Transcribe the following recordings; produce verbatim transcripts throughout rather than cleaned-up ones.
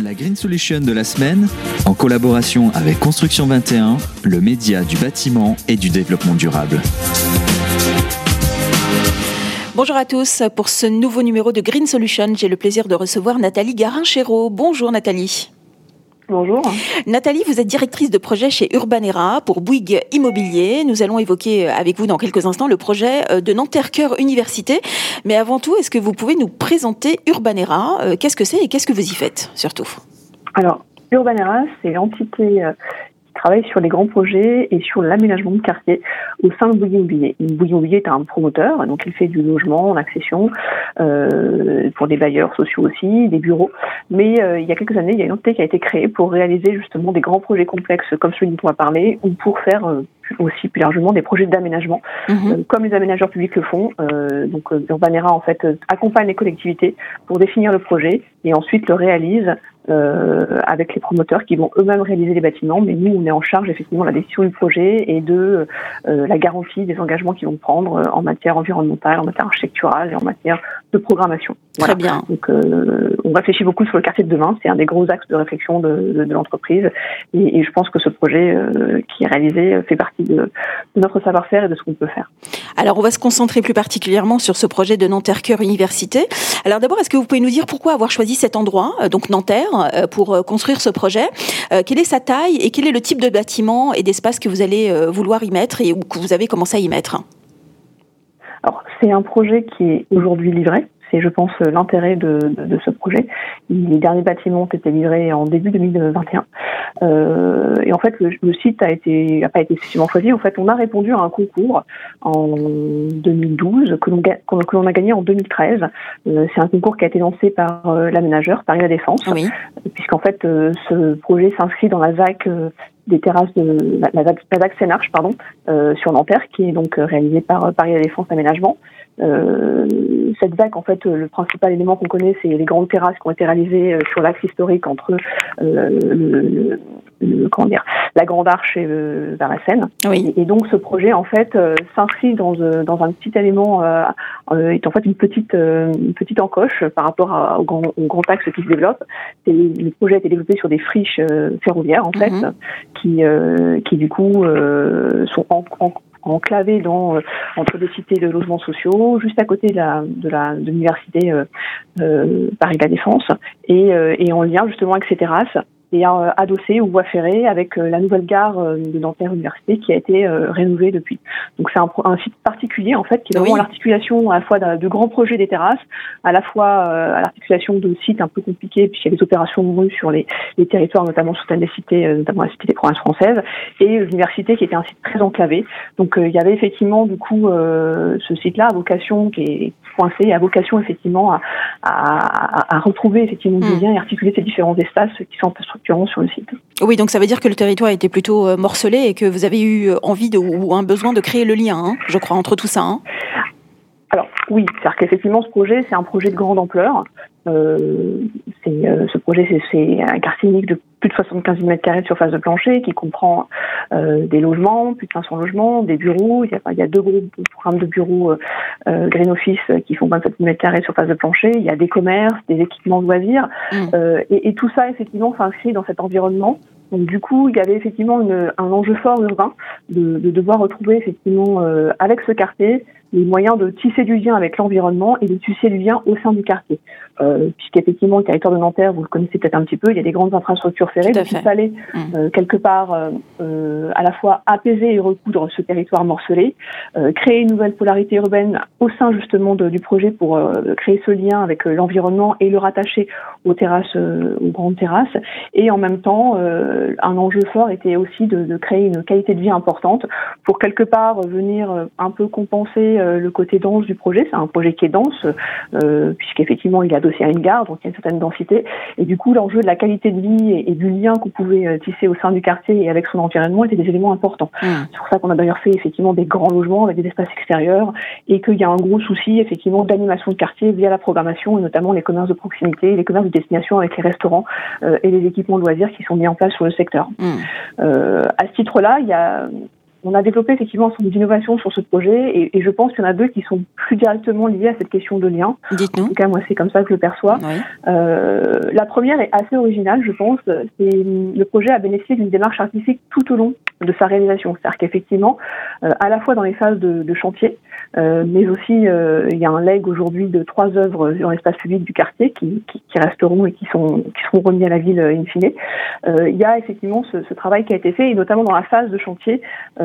La Green Solution de la semaine, en collaboration avec Construction vingt et un, le média du bâtiment et du développement durable. Bonjour à tous. Pour ce nouveau numéro de Green Solution, j'ai le plaisir de recevoir Nathalie Garin-Chéreau. Bonjour Nathalie. Bonjour. Nathalie, vous êtes directrice de projet chez Urbanera pour Bouygues Immobilier. Nous allons évoquer avec vous dans quelques instants le projet de Nanterre Cœur Université. Mais avant tout, est-ce que vous pouvez nous présenter Urbanera ? Qu'est-ce que c'est et qu'est-ce que vous y faites surtout ? Alors, Urbanera, c'est l'entité qui travaille sur les grands projets et sur l'aménagement de quartier au sein de Bouygues Immobilier. Bouygues Immobilier est un promoteur, donc il fait du logement en accession euh, pour des bailleurs sociaux aussi, des bureaux. Mais euh, il y a quelques années, il y a une entité qui a été créée pour réaliser justement des grands projets complexes comme celui dont on va parler, ou pour faire euh, aussi plus largement des projets d'aménagement, mmh. euh, comme les aménageurs publics le font. Euh, donc euh, Urbanera en fait euh, accompagne les collectivités pour définir le projet et ensuite le réalise euh, avec les promoteurs qui vont eux-mêmes réaliser les bâtiments. Mais nous, on est en charge effectivement de la décision du projet et de euh, la garantie des engagements qu'ils vont prendre euh, en matière environnementale, en matière architecturale et en matière de programmation. Voilà. Très bien. Donc euh, on réfléchit beaucoup sur le quartier de demain. C'est un des gros axes de réflexion de, de, de l'entreprise et, et je pense que ce projet euh, qui est réalisé fait partie de, de notre savoir-faire et de ce qu'on peut faire. Alors on va se concentrer plus particulièrement sur ce projet de Nanterre Cœur Université. Alors d'abord, est-ce que vous pouvez nous dire pourquoi avoir choisi cet endroit, donc Nanterre, pour construire ce projet ? Quelle est sa taille et quel est le type de bâtiment et d'espace que vous allez vouloir y mettre et que vous avez commencé à y mettre ? Alors c'est un projet qui est aujourd'hui livré. C'est, je pense, l'intérêt de, de, de ce projet. Les derniers bâtiments ont été livrés en début deux mille vingt et un. Euh, et en fait, le, le site a été, a pas été effectivement choisi. En fait, on a répondu à un concours en deux mille douze que l'on, que l'on a gagné en deux mille treize. Euh, c'est un concours qui a été lancé par euh, l'aménageur Paris La Défense, oui. puisqu'en fait, euh, ce projet s'inscrit dans la Z A C euh, des terrasses de la, la, la Z A C Sénarche, pardon, euh, sur Nanterre, qui est donc euh, réalisée par euh, Paris La Défense Aménagement. Euh, cette Z A C, en fait, le principal élément qu'on connaît, c'est les grandes terrasses qui ont été réalisées sur l'axe historique entre euh, le, le, le, comment dire, la Grande Arche et euh, vers la Seine. Oui. Et, et donc, ce projet, en fait, euh, s'inscrit dans, euh, dans un petit élément, euh, euh, est en fait une petite, euh, une petite encoche par rapport à, au, grand, au grand axe qui se développe. Et le projet a été développé sur des friches euh, ferroviaires, en fait, mm-hmm. qui, euh, qui du coup euh, sont en, en enclavé dans euh, entre des cités de logements sociaux, juste à côté de la de la de l'université euh, euh, Paris La Défense, et euh, et en lien justement avec ces terrasses et euh, adossé aux voies ferrées avec euh, la nouvelle gare euh, de Nanterre Université qui a été euh, rénovée depuis. Donc c'est un, un site particulier en fait qui est vraiment oui. l'articulation à la fois de, de grands projets des terrasses, à la fois euh, à l'articulation de sites un peu compliqués puisqu'il y a des opérations de rue sur les, les territoires, notamment sur certaines cités, euh, notamment la cité des provinces françaises, et l'université qui était un site très enclavé. Donc euh, il y avait effectivement du coup euh, ce site-là à vocation qui est coincé, à vocation effectivement à, à, à retrouver effectivement des liens et articuler ces différents espaces qui sont un peu structurants sur le site. Oui, donc ça veut dire que le territoire était plutôt morcelé et que vous avez eu envie de, ou un besoin de créer le lien, hein, je crois, entre tout ça. Hein. Alors oui, c'est-à-dire qu'effectivement ce projet, c'est un projet de grande ampleur. Euh, c'est, euh, ce projet, c'est, c'est un quartier unique de plus de soixante-quinze mille mètres carrés de surface de plancher qui comprend euh, des logements, plus de cinq cents logements, des bureaux. Il y a, il y a deux gros programmes de bureaux euh, euh, Green Office qui font vingt-sept mille mètres carrés de surface de plancher. Il y a des commerces, des équipements de loisirs. Mmh. Euh, et, et tout ça, effectivement, s'inscrit dans cet environnement. Donc du coup, il y avait effectivement une, un enjeu fort urbain de, de devoir retrouver effectivement euh, avec ce quartier les moyens de tisser du lien avec l'environnement et de tisser du lien au sein du quartier. Euh, puisqu'effectivement, le territoire de Nanterre, vous le connaissez peut-être un petit peu, il y a des grandes infrastructures ferrées, donc il fallait mmh. euh, quelque part euh, euh, à la fois apaiser et recoudre ce territoire morcelé, euh, créer une nouvelle polarité urbaine au sein justement de, du projet pour euh, créer ce lien avec euh, l'environnement et le rattacher aux terrasses, euh, aux grandes terrasses, et en même temps, euh, un enjeu fort était aussi de, de créer une qualité de vie importante pour quelque part venir euh, un peu compenser le côté dense du projet. C'est un projet qui est dense, euh, puisqu'effectivement il est adossé à une gare, donc il y a une certaine densité, et du coup l'enjeu de la qualité de vie et, et du lien qu'on pouvait euh, tisser au sein du quartier et avec son environnement étaient des éléments importants. Mmh. C'est pour ça qu'on a d'ailleurs fait effectivement des grands logements avec des espaces extérieurs, et qu'il y a un gros souci effectivement d'animation de quartier via la programmation, et notamment les commerces de proximité, les commerces de destination avec les restaurants euh, et les équipements de loisirs qui sont mis en place sur le secteur. Mmh. Euh, à ce titre-là, il y a on a développé effectivement un certain nombre d'innovations sur ce projet et, et je pense qu'il y en a deux qui sont plus directement liées à cette question de lien. Dites-nous. En tout cas, moi, c'est comme ça que je le perçois. Oui. Euh, la première est assez originale, je pense. C'est, le projet a bénéficié d'une démarche artistique tout au long de sa réalisation. C'est-à-dire qu'effectivement, euh, à la fois dans les phases de, de chantier, euh, mais aussi euh, il y a un legs aujourd'hui de trois œuvres dans l'espace public du quartier qui, qui, qui resteront et qui, sont, qui seront remis à la ville in fine. Euh, il y a effectivement ce, ce travail qui a été fait, et notamment dans la phase de chantier,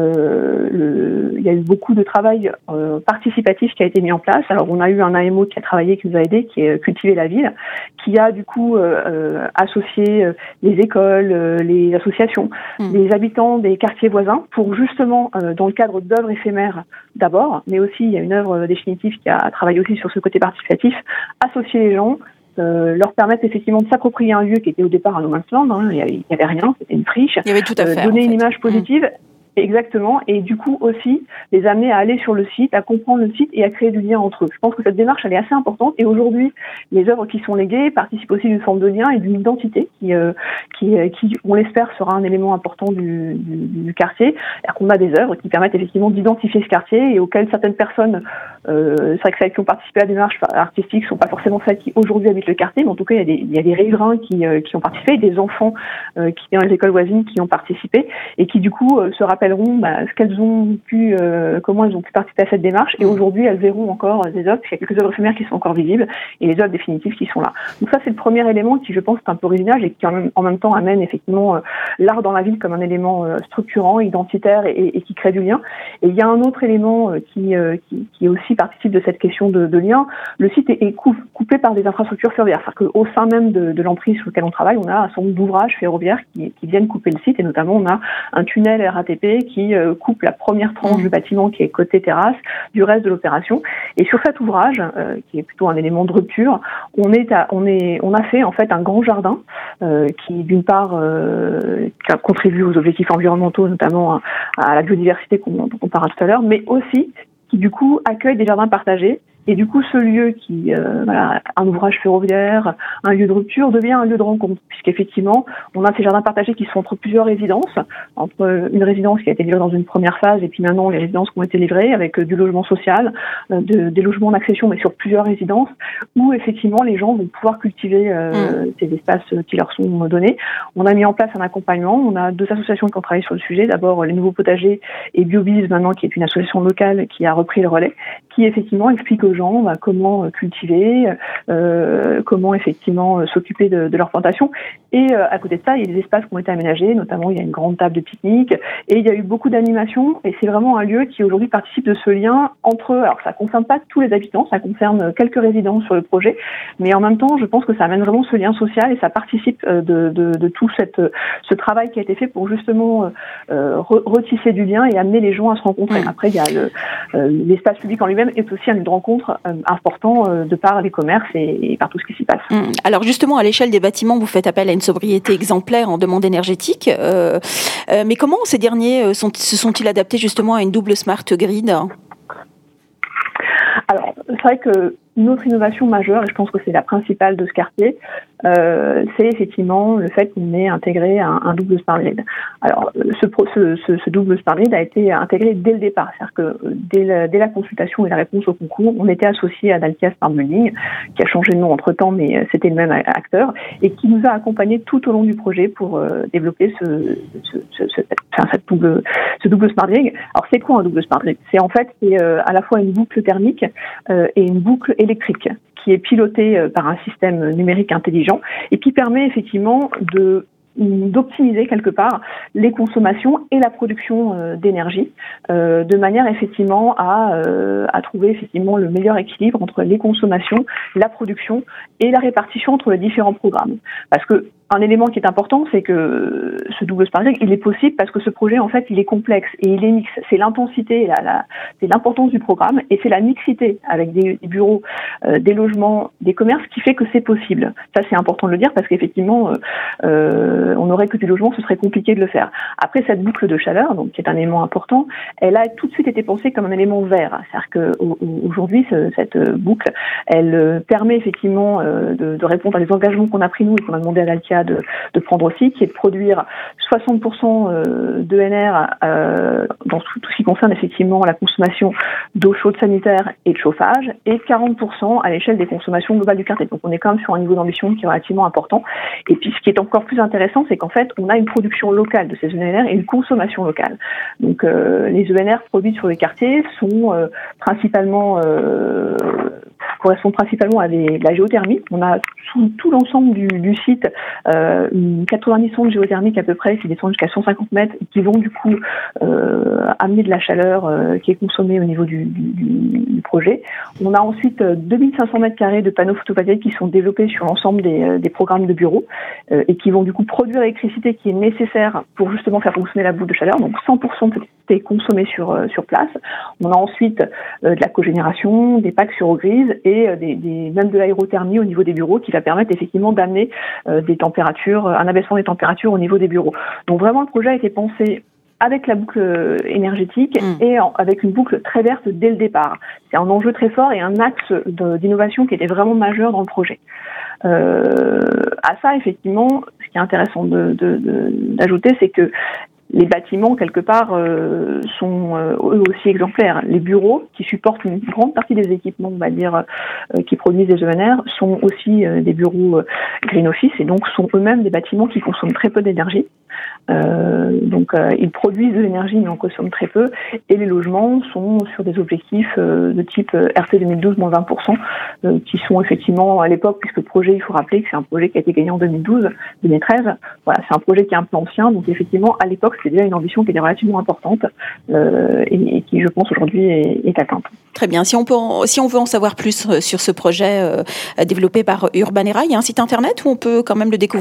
euh, le, il y a eu beaucoup de travail euh, participatif qui a été mis en place. Alors on a eu un A M O qui a travaillé, qui nous a aidé, qui est Cultiver la ville, qui a du coup euh, euh, associé euh, les écoles, euh, les associations, mmh. les habitants des quartiers voisins pour justement, euh, dans le cadre d'œuvres éphémères d'abord, mais aussi il y a une œuvre définitive qui a travaillé aussi sur ce côté participatif, associer les gens, Euh, leur permettre effectivement de s'approprier un lieu qui était au départ un no man's land, hein, il n'y avait rien, c'était une friche, il y avait tout à faire, euh, donner en fait. une image positive, mmh. exactement, et du coup aussi les amener à aller sur le site, à comprendre le site et à créer du lien entre eux. Je pense que cette démarche elle est assez importante, et aujourd'hui les œuvres qui sont léguées participent aussi d'une forme de lien et d'une identité qui, euh, qui, qui on l'espère sera un élément important du, du, du quartier. Alors qu'on a des œuvres qui permettent effectivement d'identifier ce quartier et auxquelles certaines personnes, euh, c'est vrai que celles qui ont participé à la démarche artistique sont pas forcément celles qui aujourd'hui habitent le quartier, mais en tout cas il y a des, il y a des riverains qui, euh, qui ont participé, des enfants euh, qui dans les écoles voisines qui ont participé et qui du coup euh, se rappelleront bah, ce qu'elles ont pu, euh, comment elles ont pu participer à cette démarche, et aujourd'hui elles verront encore des œuvres, il y a quelques œuvres éphémères qui sont encore visibles et les œuvres définitives qui sont là. Donc ça c'est le premier élément qui je pense est un peu original et qui en même, en même temps amène effectivement euh, l'art dans la ville comme un élément euh, structurant, identitaire et, et, et qui crée du lien. Et il y a un autre élément euh, qui, euh, qui, qui aussi participe de cette question de, de lien. Le site est, est coupé par des infrastructures ferroviaires, c'est-à-dire qu'au sein même de, de l'emprise sur lequel on travaille, on a un certain nombre d'ouvrages ferroviaires qui, qui viennent couper le site, et notamment on a un tunnel R A T P qui euh, coupe la première tranche du bâtiment qui est côté terrasse du reste de l'opération. Et sur cet ouvrage, euh, qui est plutôt un élément de rupture, on est, à, on est, on a fait en fait un grand jardin euh, qui d'une part euh, contribue aux objectifs environnementaux, notamment à, à la biodiversité qu'on, dont on parlera tout à l'heure, mais aussi qui du coup accueille des jardins partagés. Et du coup, ce lieu qui, euh, voilà, un ouvrage ferroviaire, un lieu de rupture, devient un lieu de rencontre, puisqu'effectivement, on a ces jardins partagés qui sont entre plusieurs résidences, entre une résidence qui a été livrée dans une première phase, et puis maintenant les résidences qui ont été livrées avec euh, du logement social, euh, de, des logements d'accession, mais sur plusieurs résidences, où effectivement les gens vont pouvoir cultiver euh, mmh. ces espaces qui leur sont donnés. On a mis en place un accompagnement, on a deux associations qui ont travaillé sur le sujet, d'abord les Nouveaux Potagers et BioBiz maintenant, qui est une association locale qui a repris le relais, qui effectivement explique aux gens bah, comment cultiver, euh, comment effectivement euh, s'occuper de, de leur plantation. Et euh, à côté de ça, il y a des espaces qui ont été aménagés, notamment il y a une grande table de pique-nique, et il y a eu beaucoup d'animations, et c'est vraiment un lieu qui aujourd'hui participe de ce lien entre eux. Alors ça ne concerne pas tous les habitants, ça concerne quelques résidents sur le projet, mais en même temps, je pense que ça amène vraiment ce lien social, et ça participe euh, de, de, de tout cette, ce travail qui a été fait pour justement euh, retisser du lien et amener les gens à se rencontrer. Mmh. Après, il y a le, euh, l'espace public en lui-même est aussi un lieu de rencontre euh, important euh, de par les commerces et, et par tout ce qui s'y passe. Mmh. Alors justement, à l'échelle des bâtiments, vous faites appel à une sobriété exemplaire en demande énergétique. Euh, euh, mais comment ces derniers sont, se sont-ils adaptés justement à une double smart grid ? Alors, c'est vrai que une autre innovation majeure, et je pense que c'est la principale de ce quartier, euh, c'est effectivement le fait qu'on ait intégré un, un double smart grid. Alors, ce, ce, ce, ce double smart grid a été intégré dès le départ, c'est-à-dire que dès la, dès la consultation et la réponse au concours, on était associé à Dalkia Smart Building, qui a changé de nom entre-temps, mais c'était le même acteur, et qui nous a accompagnés tout au long du projet pour euh, développer ce, ce, ce, ce, enfin, cette double, ce double smart grid. Alors, c'est quoi un double smart grid ? C'est en fait c'est, euh, à la fois une boucle thermique euh, et une boucle électrique qui est pilotée par un système numérique intelligent et qui permet effectivement de d'optimiser quelque part les consommations et la production euh, d'énergie euh, de manière effectivement à, euh, à trouver effectivement le meilleur équilibre entre les consommations, la production et la répartition entre les différents programmes. Parce que un élément qui est important, c'est que ce double smart grid, il est possible parce que ce projet, en fait, il est complexe et il est mix. C'est l'intensité, la, la, c'est l'importance du programme et c'est la mixité avec des, des bureaux, euh, des logements, des commerces qui fait que c'est possible. Ça, c'est important de le dire parce qu'effectivement, euh, euh, on n'aurait que des logements, ce serait compliqué de le faire. Après, cette boucle de chaleur, donc qui est un élément important, elle a tout de suite été pensée comme un élément vert. C'est-à-dire qu'aujourd'hui, ce, cette boucle, elle permet effectivement euh, de, de répondre à des engagements qu'on a pris nous et qu'on a demandé à Dalkia média de, de prendre aussi, qui est de produire soixante pour cent d'E N R euh, dans tout, tout ce qui concerne effectivement la consommation d'eau chaude sanitaire et de chauffage, et quarante pour cent à l'échelle des consommations globales du quartier. Donc on est quand même sur un niveau d'ambition qui est relativement important. Et puis ce qui est encore plus intéressant, c'est qu'en fait, on a une production locale de ces E N R et une consommation locale. Donc euh, les E N R produits sur les quartiers sont euh, principalement euh, correspondent principalement à des, de la géothermie. On a sous tout l'ensemble du, du site euh, quatre-vingt-dix sondes géothermiques à peu près qui descendent jusqu'à cent cinquante mètres et qui vont du coup euh, amener de la chaleur euh, qui est consommée au niveau du, du, du projet. On a ensuite deux mille cinq cents mètres carrés de panneaux photovoltaïques qui sont développés sur l'ensemble des, des programmes de bureaux euh, et qui vont du coup produire l'électricité qui est nécessaire pour justement faire fonctionner la boule de chaleur. Donc cent pour cent de l'électricité consommée sur, euh, sur place. On a ensuite euh, de la cogénération, des packs sur eau grise et euh, des, des, même de l'aérothermie au niveau des bureaux qui va permettre effectivement d'amener euh, des températures, un abaissement des températures au niveau des bureaux. Donc vraiment le projet a été pensé avec la boucle énergétique mmh. et en, avec une boucle très verte dès le départ. C'est un enjeu très fort et un axe de, d'innovation qui était vraiment majeur dans le projet. Euh, à ça, effectivement, ce qui est intéressant de, de, de, d'ajouter, c'est que les bâtiments, quelque part, euh, sont euh, eux aussi exemplaires. Les bureaux, qui supportent une grande partie des équipements, on va dire, euh, qui produisent des E N R, sont aussi euh, des bureaux euh, Green Office et donc sont eux-mêmes des bâtiments qui consomment très peu d'énergie. Euh, donc euh, ils produisent de l'énergie mais en consomment très peu et les logements sont sur des objectifs euh, de type R T deux mille douze moins vingt pour cent euh, qui sont effectivement à l'époque, puisque le projet, il faut rappeler que c'est un projet qui a été gagné en deux mille douze, deux mille treize, voilà, c'est un projet qui est un peu ancien, donc effectivement à l'époque c'était déjà une ambition qui était relativement importante euh, et, et qui je pense aujourd'hui est, est atteinte. Très bien, si on, peut en, si on veut en savoir plus sur ce projet euh, développé par Urbanera, il y a un site internet où on peut quand même le découvrir ?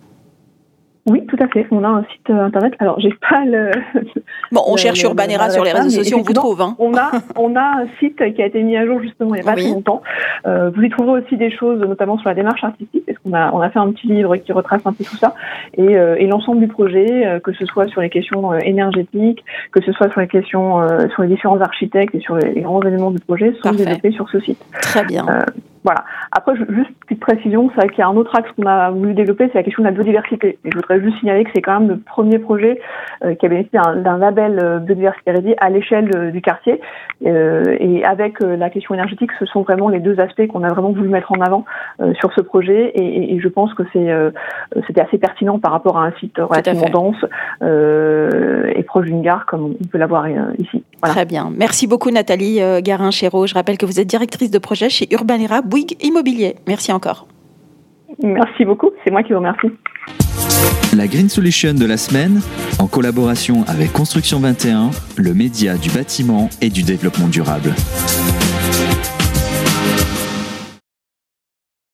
Oui, tout à fait. On a un site internet. Alors, j'ai pas le. Bon, on le, cherche le, Urbanera le, sur les réseaux sociaux, on vous trouve. Hein. On a, on a un site qui a été mis à jour justement il n'y a pas oui. très longtemps. Euh, vous y trouverez aussi des choses, notamment sur la démarche artistique, parce qu'on a, on a fait un petit livre qui retrace un peu tout ça et, euh, et l'ensemble du projet, euh, que ce soit sur les questions euh, énergétiques, que ce soit sur les questions, euh, sur les différents architectes et sur les, les grands éléments du projet, sont Parfait. développés sur ce site. Très bien. Euh, Voilà. Après, juste une petite précision, c'est qu'il y a un autre axe qu'on a voulu développer, c'est la question de la biodiversité. Et je voudrais juste signaler que c'est quand même le premier projet euh, qui a bénéficié d'un, d'un label euh, biodiversité réduite à l'échelle euh, du quartier. Euh, et avec euh, la question énergétique, ce sont vraiment les deux aspects qu'on a vraiment voulu mettre en avant euh, sur ce projet. Et, et, et je pense que c'est, euh, c'était assez pertinent par rapport à un site relativement dense euh, et proche d'une gare, comme on peut l'avoir euh, ici. Voilà. Très bien. Merci beaucoup Nathalie euh, Garin-Chéreau. Je rappelle que vous êtes directrice de projet chez Urbanera Bouygues Immobilier. Merci encore. Merci beaucoup, c'est moi qui vous remercie. La Green Solution de la semaine, en collaboration avec Construction vingt et un, le média du bâtiment et du développement durable.